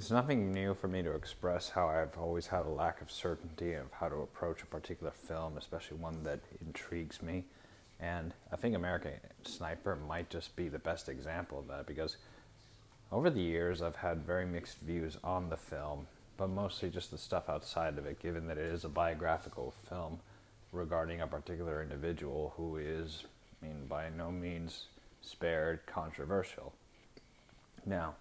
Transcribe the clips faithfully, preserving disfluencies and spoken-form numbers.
It's nothing new for me to express how I've always had a lack of certainty of how to approach a particular film, especially one that intrigues me. And I think American Sniper might just be the best example of that, because over the years I've had very mixed views on the film, but mostly just the stuff outside of it, given that it is a biographical film regarding a particular individual who is, I mean, by no means spared controversial. Now,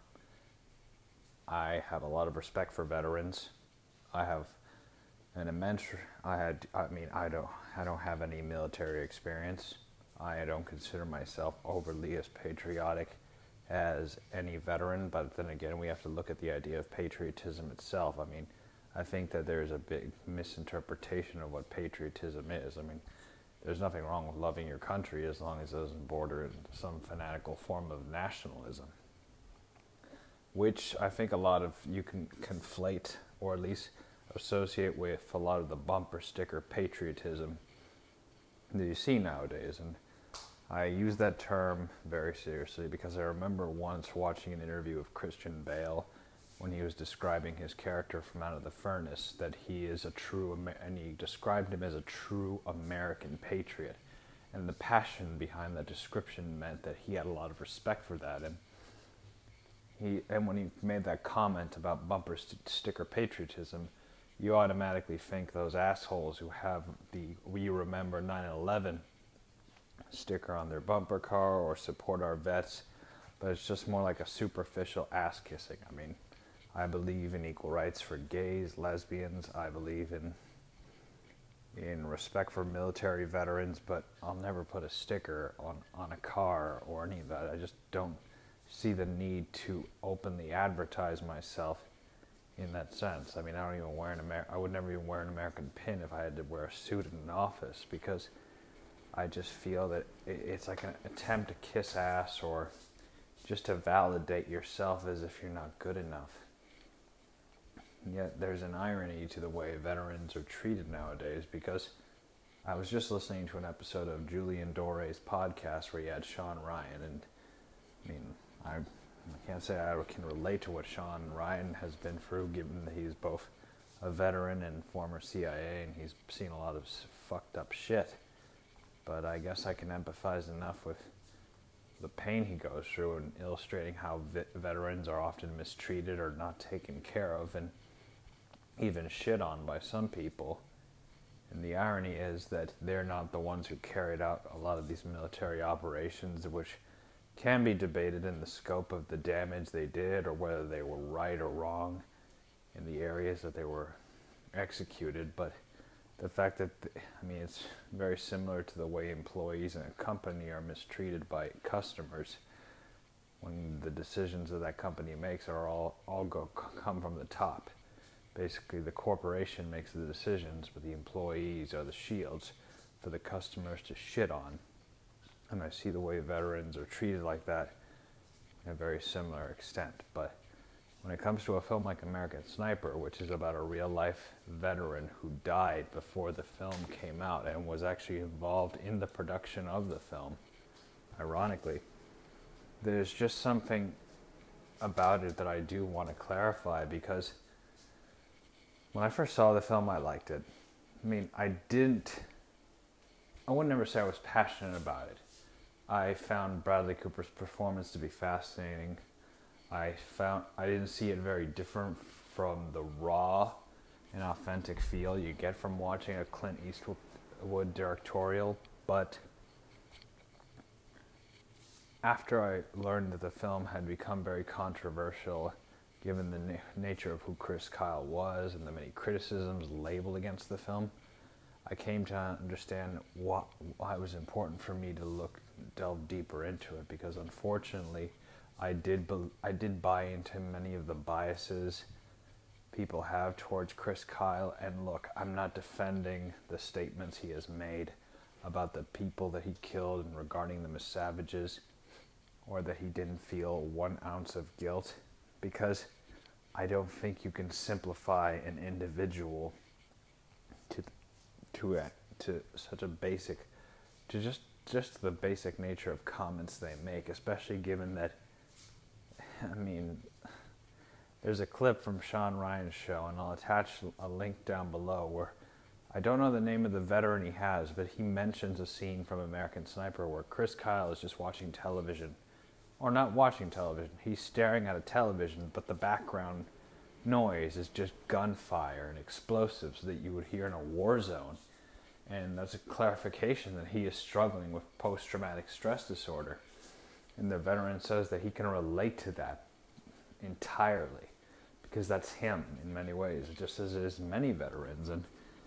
I have a lot of respect for veterans. I have an immense, I had, I mean, I don't, I don't have any military experience. I don't consider myself overly as patriotic as any veteran, but then again, we have to look at the idea of patriotism itself. I mean, I think that there's a big misinterpretation of what patriotism is. I mean, there's nothing wrong with loving your country as long as it doesn't border into some fanatical form of nationalism, which I think a lot of you can conflate, or at least associate with a lot of the bumper sticker patriotism that you see nowadays. And I use that term very seriously because I remember once watching an interview of Christian Bale when he was describing his character from Out of the Furnace, that he is a true, and he described him as a true American patriot. And the passion behind that description meant that he had a lot of respect for that. And He, and when he made that comment about bumper st- sticker patriotism, you automatically think those assholes who have the "We Remember nine eleven" sticker on their bumper car or support our vets, but it's just more like a superficial ass kissing. I mean, I believe in equal rights for gays, lesbians. I believe in in respect for military veterans, but I'll never put a sticker on, on a car or any of that. I just don't see the need to openly advertise myself in that sense. I mean, I don't even wear an Amer- I would never even wear an American pin if I had to wear a suit in an office, because I just feel that it's like an attempt to kiss ass, or just to validate yourself as if you're not good enough. And yet there's an irony to the way veterans are treated nowadays, because I was just listening to an episode of Julian Dore's podcast where he had Sean Ryan, and I mean, I, I can't say I can relate to what Sean Ryan has been through, given that he's both a veteran and former C I A, and he's seen a lot of fucked up shit. But I guess I can empathize enough with the pain he goes through, and illustrating how vet- veterans are often mistreated or not taken care of, and even shit on by some people. And the irony is that they're not the ones who carried out a lot of these military operations, which can be debated in the scope of the damage they did, or whether they were right or wrong in the areas that they were executed. But the fact that, I mean, it's very similar to the way employees in a company are mistreated by customers, when the decisions that that company makes are all, all go come from the top. Basically, the corporation makes the decisions, but the employees are the shields for the customers to shit on. And I see the way veterans are treated like that in a very similar extent. But when it comes to a film like American Sniper, which is about a real-life veteran who died before the film came out and was actually involved in the production of the film, ironically, there's just something about it that I do want to clarify, because when I first saw the film, I liked it. I mean, I didn't, I would never say I was passionate about it. I found Bradley Cooper's performance to be fascinating. I found I didn't see it very different from the raw and authentic feel you get from watching a Clint Eastwood directorial. But after I learned that the film had become very controversial, given the na- nature of who Chris Kyle was and the many criticisms labeled against the film, I came to understand why, why it was important for me to look, delve deeper into it, because unfortunately, I did be, I did buy into many of the biases people have towards Chris Kyle. And look, I'm not defending the statements he has made about the people that he killed and regarding them as savages, or that he didn't feel one ounce of guilt, because I don't think you can simplify an individual to to a, to such a basic, to just just the basic nature of comments they make, especially given that, I mean, there's a clip from Sean Ryan's show, and I'll attach a link down below where I don't know the name of the veteran he has, but he mentions a scene from American Sniper where Chris Kyle is just watching television. Or not watching television, he's staring at a television, but the background noise is just gunfire and explosives that you would hear in a war zone. And that's a clarification that he is struggling with post-traumatic stress disorder. And the veteran says that he can relate to that entirely, because that's him in many ways, just as it is many veterans. And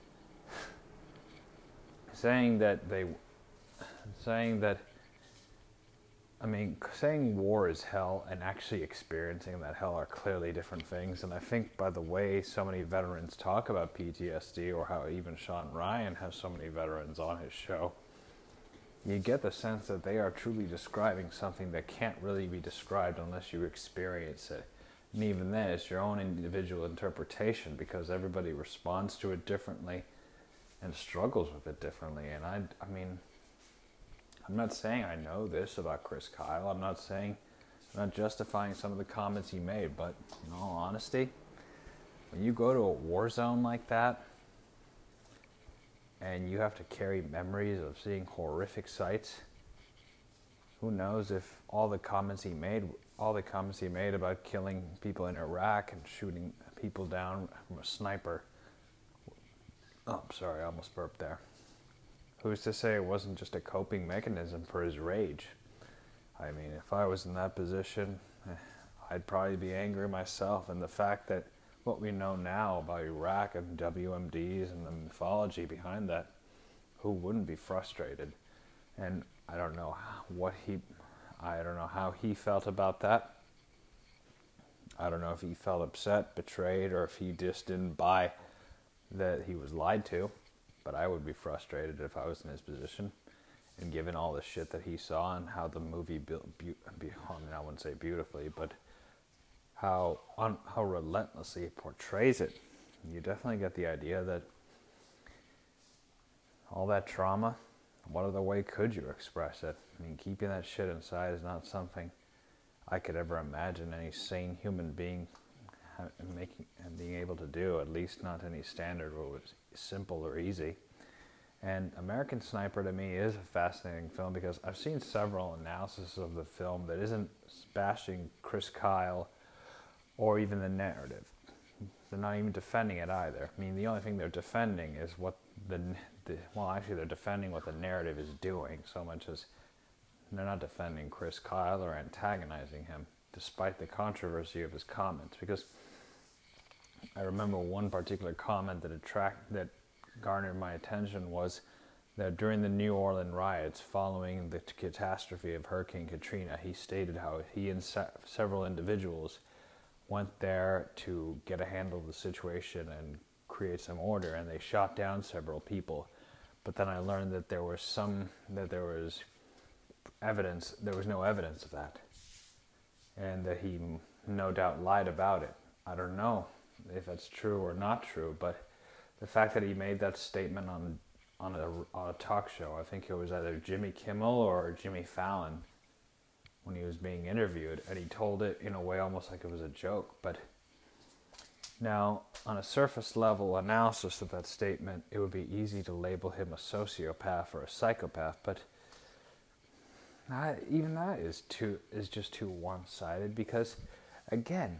saying that they, saying that, I mean, saying war is hell and actually experiencing that hell are clearly different things. And I think by the way so many veterans talk about P T S D, or how even Sean Ryan has so many veterans on his show, you get the sense that they are truly describing something that can't really be described unless you experience it. And even then, it's your own individual interpretation, because everybody responds to it differently and struggles with it differently. And I, I mean, I'm not saying I know this about Chris Kyle. I'm not saying, I'm not justifying some of the comments he made, but in all honesty, when you go to a war zone like that, and you have to carry memories of seeing horrific sights, who knows if all the comments he made, all the comments he made about killing people in Iraq and shooting people down from a sniper. Oh, I'm sorry, I almost burped there. Who's to say it wasn't just a coping mechanism for his rage? I mean, if I was in that position, I'd probably be angry myself. And the fact that what we know now about Iraq and W M Ds and the mythology behind that, who wouldn't be frustrated? And I don't know what he, I don't know how he felt about that. I don't know if he felt upset, betrayed, or if he just didn't buy that he was lied to. But I would be frustrated if I was in his position, and given all the shit that he saw and how the movie built, be, be, I mean, I wouldn't say beautifully, but how un, how relentlessly it portrays it, you definitely get the idea that all that trauma, what other way could you express it? I mean, keeping that shit inside is not something I could ever imagine any sane human being making and being able to do, at least not any standard where it was simple or easy. And American Sniper to me is a fascinating film, because I've seen several analyses of the film that isn't bashing Chris Kyle or even the narrative. They're not even defending it either. I mean, the only thing they're defending is what the, the well, actually they're defending what the narrative is doing, so much as they're not defending Chris Kyle or antagonizing him, despite the controversy of his comments. Because I remember one particular comment that attract that garnered my attention was that during the New Orleans riots following the catastrophe of Hurricane Katrina, he stated how he and se- several individuals went there to get a handle of the situation and create some order, and they shot down several people. But then I learned that there was some that there was evidence there was no evidence of that, and that he no doubt lied about it. I don't know if that's true or not true, but the fact that he made that statement on on a, on a talk show, I think it was either Jimmy Kimmel or Jimmy Fallon, when he was being interviewed, and he told it in a way almost like it was a joke. But now, on a surface level analysis of that statement, it would be easy to label him a sociopath or a psychopath, but not, even that is too is just too one-sided, because again,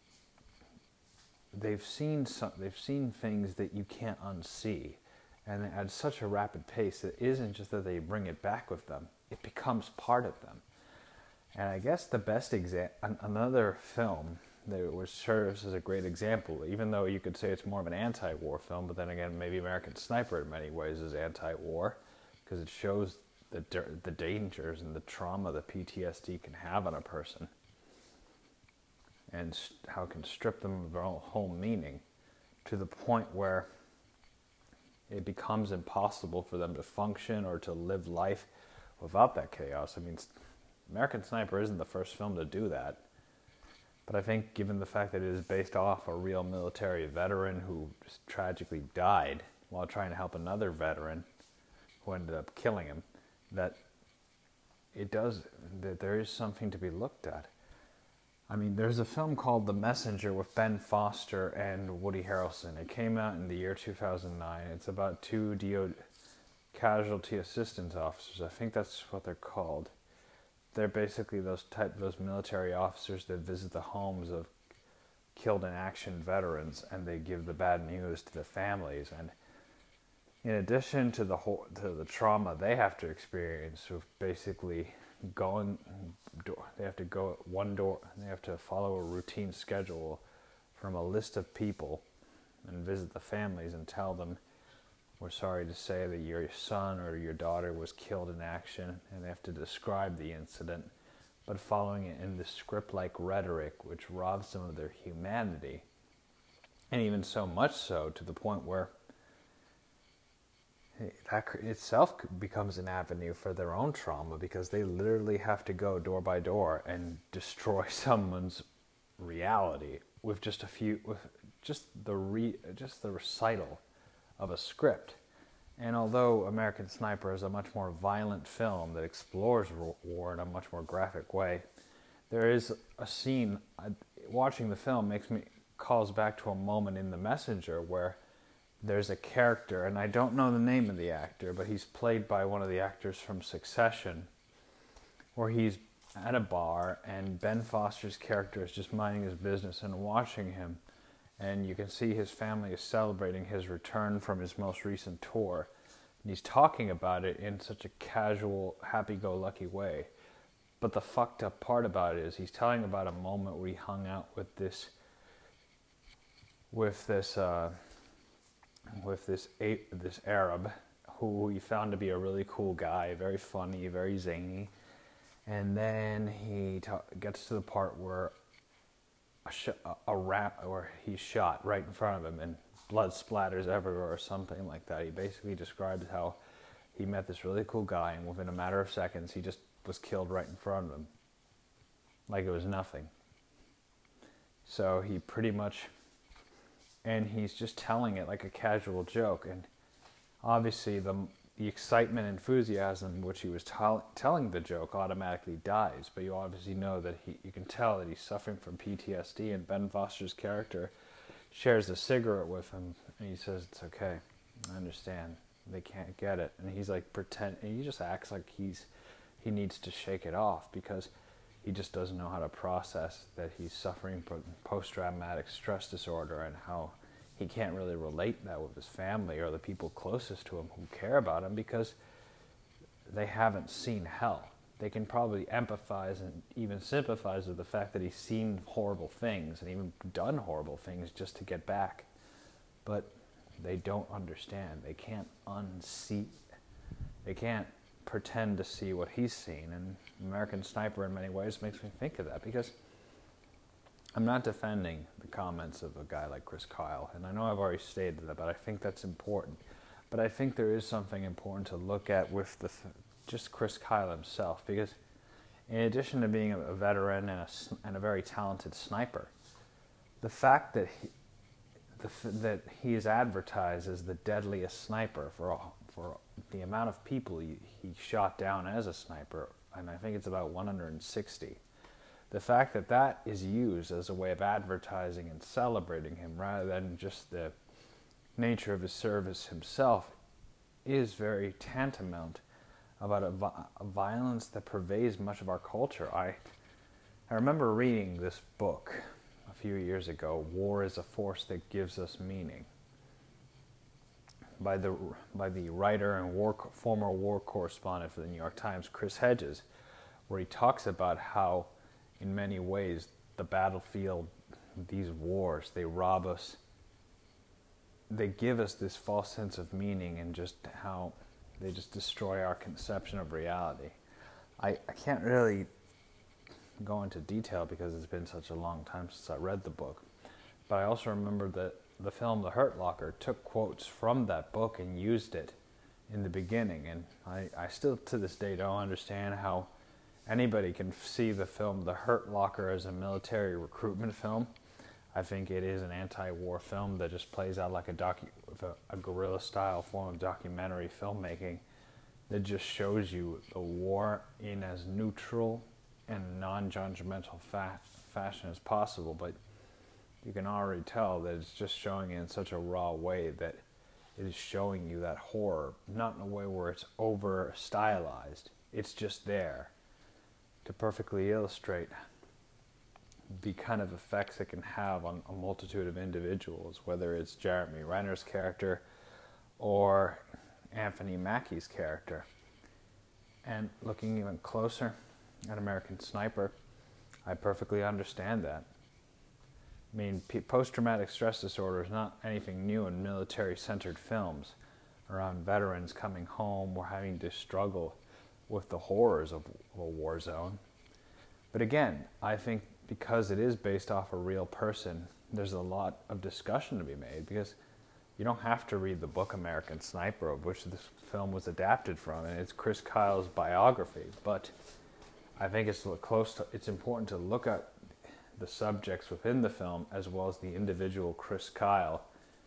they've seen some they've seen things that you can't unsee, and at such a rapid pace that it isn't just that they bring it back with them, it becomes part of them. And I guess the best example, another film that was serves as a great example, even though you could say it's more of an anti-war film, but then again, maybe American Sniper in many ways is anti-war, because it shows the the dangers and the trauma that P T S D can have on a person, and how it can strip them of their whole meaning, to the point where it becomes impossible for them to function or to live life without that chaos. I mean, American Sniper isn't the first film to do that, but I think given the fact that it is based off a real military veteran who just tragically died while trying to help another veteran who ended up killing him, that it does, that there is something to be looked at. I mean, there's a film called The Messenger with Ben Foster and Woody Harrelson. It came out in the year two thousand nine. It's about two D O casualty assistance officers. I think that's what they're called. They're basically those type those military officers that visit the homes of killed in action veterans, and they give the bad news to the families. And in addition to the whole to the trauma they have to experience with basically going door, they have to go at one door, they have to follow a routine schedule from a list of people and visit the families and tell them, we're sorry to say that your son or your daughter was killed in action, and they have to describe the incident, but following it in the script-like rhetoric which robs them of their humanity. And even so much so to the point where that itself becomes an avenue for their own trauma, because they literally have to go door by door and destroy someone's reality with just a few, with just the re, just the recital of a script. And although American Sniper is a much more violent film that explores war in a much more graphic way, there is a scene, watching the film makes me, calls back to a moment in The Messenger where there's a character, and I don't know the name of the actor, but he's played by one of the actors from Succession, where he's at a bar and Ben Foster's character is just minding his business and watching him, and you can see his family is celebrating his return from his most recent tour, and he's talking about it in such a casual, happy-go-lucky way. But the fucked up part about it is he's telling about a moment where he hung out with this with this uh with this this Arab who he found to be a really cool guy, very funny, very zany. And then he ta- gets to the part where a, sh- a rap, where he's shot right in front of him and blood splatters everywhere or something like that. He basically describes how he met this really cool guy, and within a matter of seconds he just was killed right in front of him, like it was nothing. So he pretty much, and he's just telling it like a casual joke, and obviously the the excitement and enthusiasm which he was t- telling the joke automatically dies, but you obviously know that he, you can tell that he's suffering from P T S D, and Ben Foster's character shares a cigarette with him, and he says, it's okay, I understand, they can't get it, and he's like pretend, and he just acts like he's he needs to shake it off, because he just doesn't know how to process that he's suffering from post-traumatic stress disorder, and how he can't really relate that with his family or the people closest to him who care about him, because they haven't seen hell. They can probably empathize and even sympathize with the fact that he's seen horrible things and even done horrible things just to get back. But they don't understand. They can't unsee. They can't pretend to see what he's seen. And American Sniper in many ways makes me think of that, because I'm not defending the comments of a guy like Chris Kyle, and I know I've already stated that, but I think that's important. But I think there is something important to look at with the th- just Chris Kyle himself, because in addition to being a, a veteran and a, and a very talented sniper, the fact that he, the f- that he is advertised as the deadliest sniper for all, for the amount of people he, he shot down as a sniper, and I think it's about one hundred sixty. The fact that that is used as a way of advertising and celebrating him rather than just the nature of his service himself is very tantamount about a, vi- a violence that pervades much of our culture. I I remember reading this book a few years ago, War is a Force That Gives Us Meaning, by the by the writer and war former war correspondent for the New York Times, Chris Hedges, where he talks about how in many ways the battlefield, these wars, they rob us, they give us this false sense of meaning, and just how they just destroy our conception of reality. I, I can't really go into detail because it's been such a long time since I read the book, but I also remember that the film The Hurt Locker took quotes from that book and used it in the beginning, and I, I still to this day don't understand how anybody can see the film The Hurt Locker as a military recruitment film. I think it is an anti-war film that just plays out like a docu- a, a guerrilla-style form of documentary filmmaking that just shows you the war in as neutral and non-judgmental fa- fashion as possible, but you can already tell that it's just showing it in such a raw way that it is showing you that horror, not in a way where it's over stylized. It's just there to perfectly illustrate the kind of effects it can have on a multitude of individuals, whether it's Jeremy Renner's character or Anthony Mackie's character. And looking even closer at American Sniper, I perfectly understand that. I mean, post-traumatic stress disorder is not anything new in military-centered films around veterans coming home or having to struggle with the horrors of a war zone. But again, I think because it is based off a real person, there's a lot of discussion to be made, because you don't have to read the book American Sniper, of which this film was adapted from, and it's Chris Kyle's biography. But I think it's close to, it's important to look at the subjects within the film as well as the individual Chris Kyle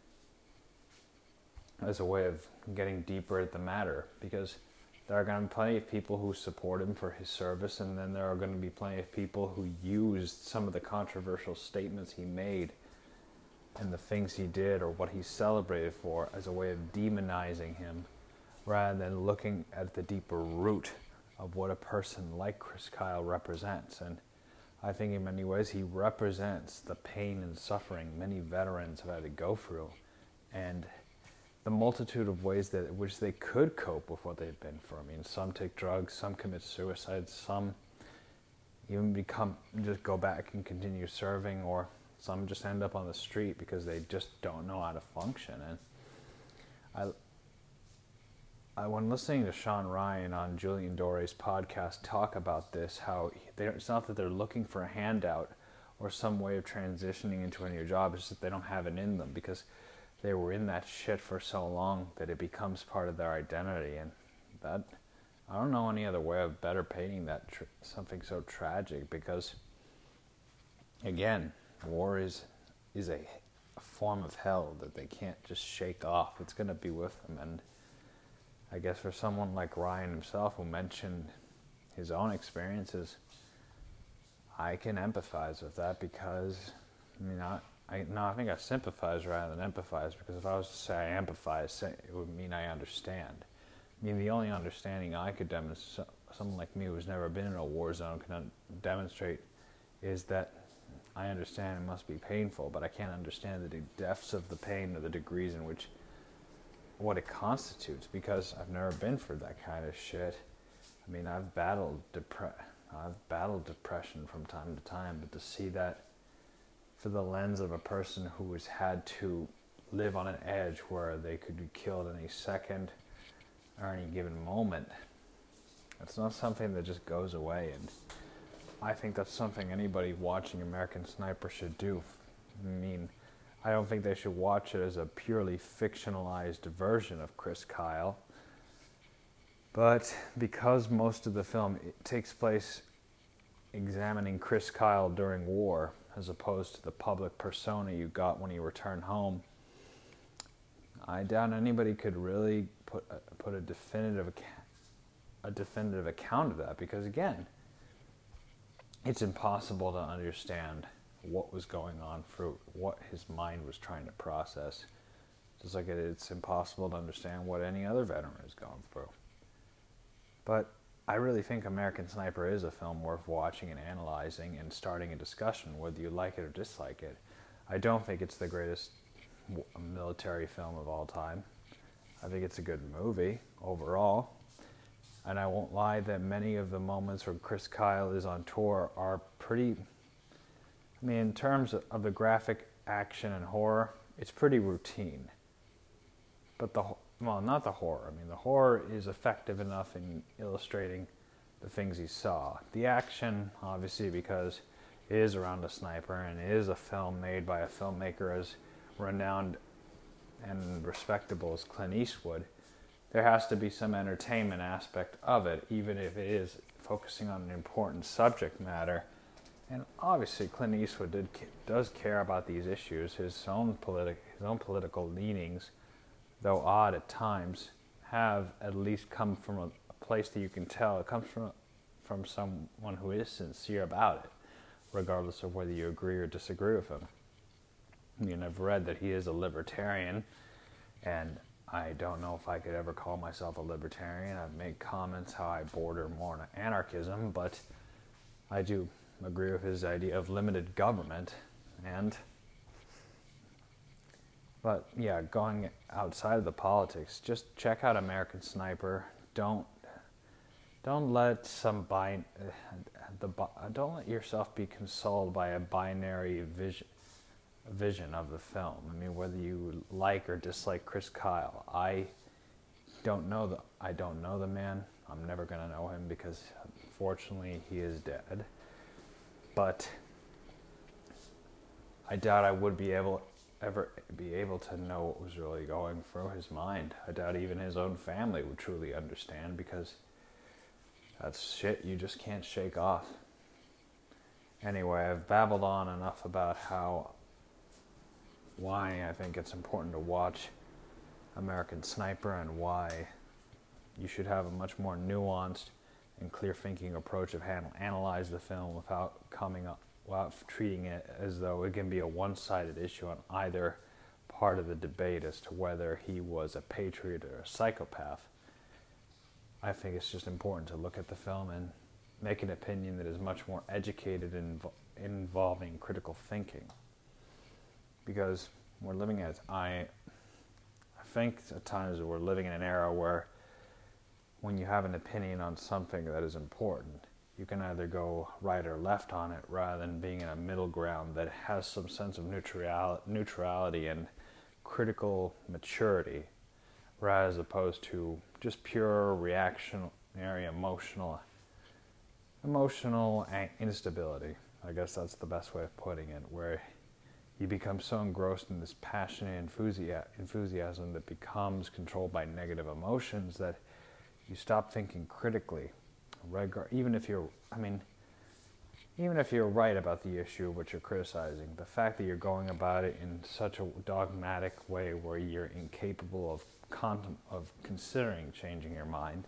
as a way of getting deeper at the matter, because there are going to be plenty of people who support him for his service, and then there are going to be plenty of people who used some of the controversial statements he made and the things he did or what he celebrated for as a way of demonizing him, rather than looking at the deeper root of what a person like Chris Kyle represents. And I think in many ways he represents the pain and suffering many veterans have had to go through, and the multitude of ways that in which they could cope with what they've been through. I mean, some take drugs, some commit suicide, some even become just go back and continue serving, or some just end up on the street because they just don't know how to function. And I, I when listening to Sean Ryan on Julian Dore's podcast talk about this, how they, it's not that they're looking for a handout or some way of transitioning into a new job, it's just that they don't have it in them, because they were in that shit for so long that it becomes part of their identity. And that, I don't know any other way of better painting that tr- something so tragic, because again, war is is a, a form of hell that they can't just shake off. It's going to be with them. And I guess for someone like Ryan himself, who mentioned his own experiences, I can empathize with that, because I mean, I I, no, I think I sympathize rather than empathize, because if I was to say I empathize, it would mean I understand. I mean, the only understanding I could demonstrate, someone like me who's never been in a war zone can un- demonstrate, is that I understand it must be painful, but I can't understand the depths of the pain or the degrees in which, what it constitutes, because I've never been through that kind of shit. I mean, I've battled depre- I've battled depression from time to time, but to see that for the lens of a person who has had to live on an edge where they could be killed any second or any given moment, it's not something that just goes away. And I think that's something anybody watching American Sniper should do. I mean, I don't think they should watch it as a purely fictionalized version of Chris Kyle, but because most of the film it takes place examining Chris Kyle during war, as opposed to the public persona you got when you returned home, I doubt anybody could really put a, put a definitive a definitive account of that, because again, it's impossible to understand what was going on through what his mind was trying to process, just like it, it's impossible to understand what any other veteran is going through. But I really think American Sniper is a film worth watching and analyzing and starting a discussion, whether you like it or dislike it. I don't think it's the greatest military film of all time. I think it's a good movie overall. And I won't lie that many of the moments where Chris Kyle is on tour are pretty, I mean, in terms of the graphic action and horror, it's pretty routine. But the Well, not the horror. I mean, the horror is effective enough in illustrating the things he saw. The action, obviously, because it is around a sniper and it is a film made by a filmmaker as renowned and respectable as Clint Eastwood, there has to be some entertainment aspect of it, even if it is focusing on an important subject matter. And obviously, Clint Eastwood did, does care about these issues. His own, politi- his own political leanings, though odd at times, have at least come from a, a place that you can tell it comes from from someone who is sincere about it. regardless of whether you agree or disagree with him. I mean, I've read that he is a libertarian, and I don't know if I could ever call myself a libertarian. I've made comments how I border more on anarchism, but I do agree with his idea of limited government. And, but yeah, going outside of the politics, just check out American Sniper. Don't, don't let some bi- the don't let yourself be consoled by a binary vision. vision of the film. I mean, whether you like or dislike Chris Kyle, I don't know the I don't know the man. I'm never gonna know him because unfortunately he is dead. But I doubt I would be able ever be able to know what was really going through his mind. I doubt even his own family would truly understand, because that's shit you just can't shake off. Anyway, I've babbled on enough about how why I think it's important to watch American Sniper, and why you should have a much more nuanced and clear-thinking approach of handle, analyze the film without coming up, without treating it as though it can be a one-sided issue on either part of the debate as to whether he was a patriot or a psychopath. I think it's just important to look at the film and make an opinion that is much more educated and invo- involving critical thinking. Because we're living at, I, I think at times we're living in an era where when you have an opinion on something that is important, you can either go right or left on it, rather than being in a middle ground that has some sense of neutral, neutrality and critical maturity, rather as opposed to just pure reactionary emotional, emotional instability. I guess that's the best way of putting it, where you become so engrossed in this passionate enthusiasm that becomes controlled by negative emotions that you stop thinking critically. Even if you're, I mean, even if you're right about the issue which you're criticizing, the fact that you're going about it in such a dogmatic way where you're incapable of contem- of considering changing your mind,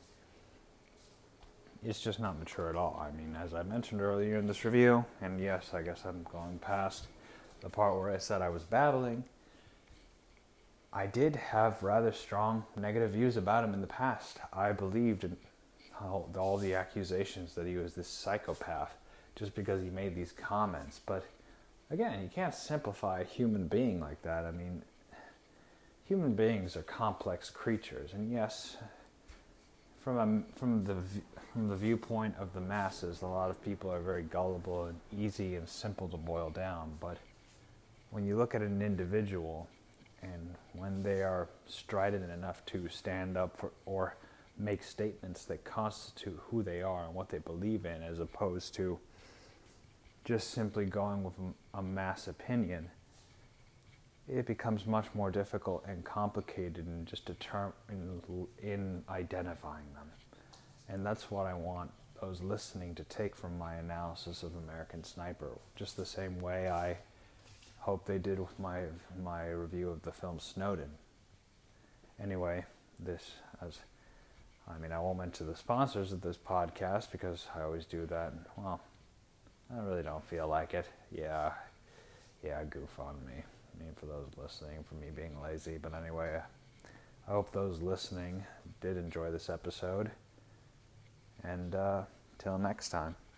it's just not mature at all. I mean, as I mentioned earlier in this review, and yes, I guess I'm going past the part where I said I was babbling, I did have rather strong negative views about him in the past. I believed in all, all the accusations that he was this psychopath just because he made these comments. But again, you can't simplify a human being like that. I mean, human beings are complex creatures, and yes, from a, from the from the viewpoint of the masses, a lot of people are very gullible and easy and simple to boil down. But when you look at an individual, and when they are strident enough to stand up for, or make statements that constitute who they are and what they believe in, as opposed to just simply going with a mass opinion, it becomes much more difficult and complicated in just determ- in, in identifying them. And that's what I want those listening to take from my analysis of American Sniper, just the same way I hope they did with my my review of the film Snowden. Anyway, this as I mean, I won't mention the sponsors of this podcast because I always do that. And, well, I really don't feel like it. Yeah, yeah, goof on me. I mean, for those listening, for me being lazy. But anyway, I hope those listening did enjoy this episode. And uh, till next time.